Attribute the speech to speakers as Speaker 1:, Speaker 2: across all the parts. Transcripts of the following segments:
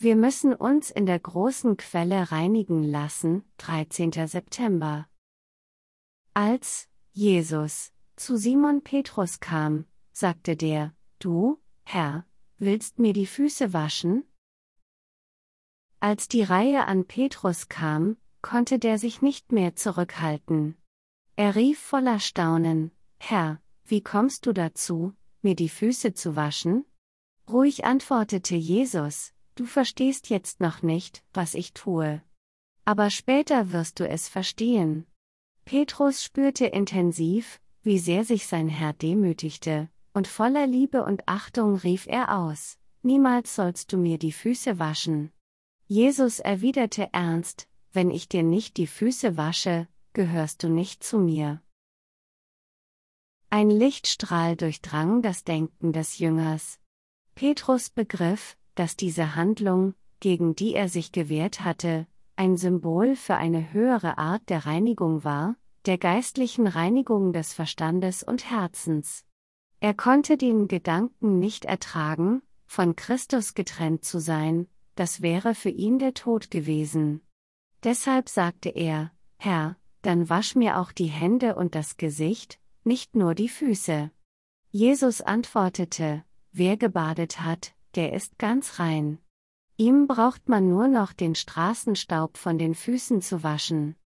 Speaker 1: Wir müssen uns in der großen Quelle reinigen lassen. 13. September. Als Jesus zu Simon Petrus kam, sagte der: Du, Herr, willst mir die Füße waschen? Als die Reihe an Petrus kam, konnte der sich nicht mehr zurückhalten. Er rief voller Staunen: Herr, wie kommst du dazu, mir die Füße zu waschen? Ruhig antwortete Jesus: Du verstehst jetzt noch nicht, was ich tue. Aber später wirst du es verstehen. Petrus spürte intensiv, wie sehr sich sein Herr demütigte, und voller Liebe und Achtung rief er aus: Niemals sollst du mir die Füße waschen. Jesus erwiderte ernst: Wenn ich dir nicht die Füße wasche, gehörst du nicht zu mir. Ein Lichtstrahl durchdrang das Denken des Jüngers. Petrus begriff, dass diese Handlung, gegen die er sich gewehrt hatte, ein Symbol für eine höhere Art der Reinigung war, der geistlichen Reinigung des Verstandes und Herzens. Er konnte den Gedanken nicht ertragen, von Christus getrennt zu sein, das wäre für ihn der Tod gewesen. Deshalb sagte er: Herr, dann wasch mir auch die Hände und das Gesicht, nicht nur die Füße. Jesus antwortete: Wer gebadet hat, der ist ganz rein. Ihm braucht man nur noch den Straßenstaub von den Füßen zu waschen.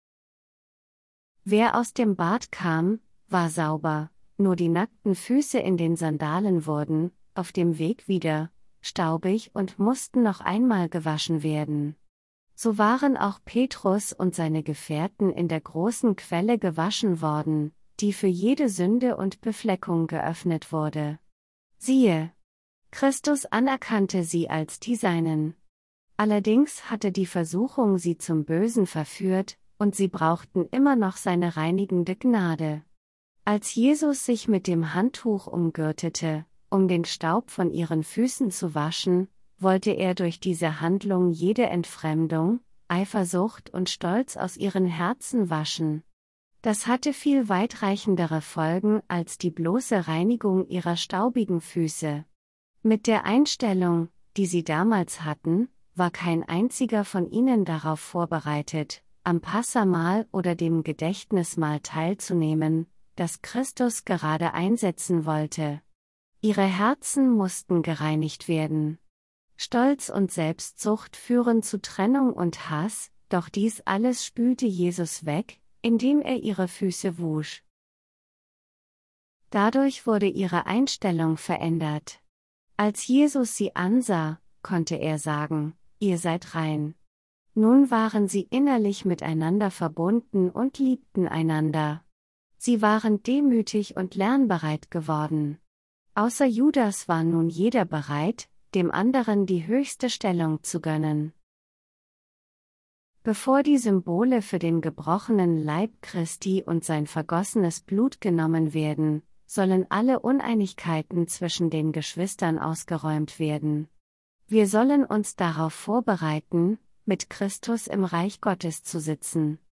Speaker 1: Wer aus dem Bad kam, war sauber, nur die nackten Füße in den Sandalen wurden, auf dem Weg wieder, staubig und mussten noch einmal gewaschen werden. So waren auch Petrus und seine Gefährten in der großen Quelle gewaschen worden, die für jede Sünde und Befleckung geöffnet wurde. Siehe! Christus anerkannte sie als die Seinen. Allerdings hatte die Versuchung sie zum Bösen verführt, und sie brauchten immer noch seine reinigende Gnade. Als Jesus sich mit dem Handtuch umgürtete, um den Staub von ihren Füßen zu waschen, wollte er durch diese Handlung jede Entfremdung, Eifersucht und Stolz aus ihren Herzen waschen. Das hatte viel weitreichendere Folgen als die bloße Reinigung ihrer staubigen Füße. Mit der Einstellung, die sie damals hatten, war kein einziger von ihnen darauf vorbereitet, am Passamahl oder dem Gedächtnismahl teilzunehmen, das Christus gerade einsetzen wollte. Ihre Herzen mussten gereinigt werden. Stolz und Selbstsucht führen zu Trennung und Hass, doch dies alles spülte Jesus weg, indem er ihre Füße wusch. Dadurch wurde ihre Einstellung verändert. Als Jesus sie ansah, konnte er sagen: Ihr seid rein. Nun waren sie innerlich miteinander verbunden und liebten einander. Sie waren demütig und lernbereit geworden. Außer Judas war nun jeder bereit, dem anderen die höchste Stellung zu gönnen. Bevor die Symbole für den gebrochenen Leib Christi und sein vergossenes Blut genommen werden, sollen alle Uneinigkeiten zwischen den Geschwistern ausgeräumt werden. Wir sollen uns darauf vorbereiten, mit Christus im Reich Gottes zu sitzen.